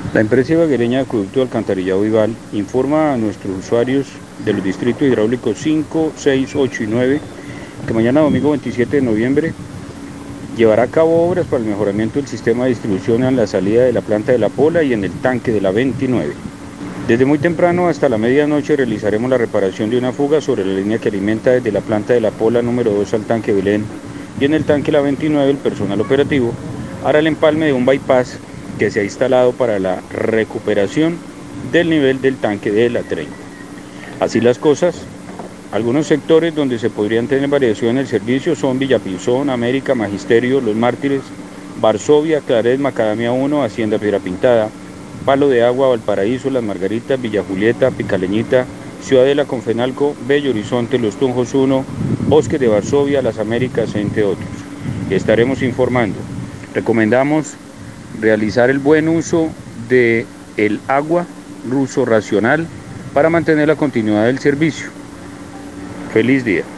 La empresa ibaguereña de Acueducto de Alcantarillado Vival informa a nuestros usuarios de los distritos hidráulicos 5, 6, 8 y 9 que mañana domingo 27 de noviembre llevará a cabo obras para el mejoramiento del sistema de distribución en la salida de la planta de La Pola y en el tanque de la 29. Desde muy temprano hasta la medianoche realizaremos la reparación de una fuga sobre la línea que alimenta desde la planta de La Pola número 2 al tanque Belén, y en el tanque La 29 el personal operativo hará el empalme de un bypass que se ha instalado para la recuperación del nivel del tanque de la 30. Así las cosas, algunos sectores donde se podrían tener variación en el servicio son Villapinzón, América, Magisterio, Los Mártires, Varsovia, Claret, Macadamia 1, Hacienda Piedra Pintada, Palo de Agua, Valparaíso, Las Margaritas, Villa Julieta, Picaleñita, Ciudadela, Confenalco, Bello Horizonte, Los Tunjos 1, Bosques de Varsovia, Las Américas, entre otros. Y estaremos informando. Recomendamos realizar el buen uso del agua, uso racional, para mantener la continuidad del servicio. Feliz día.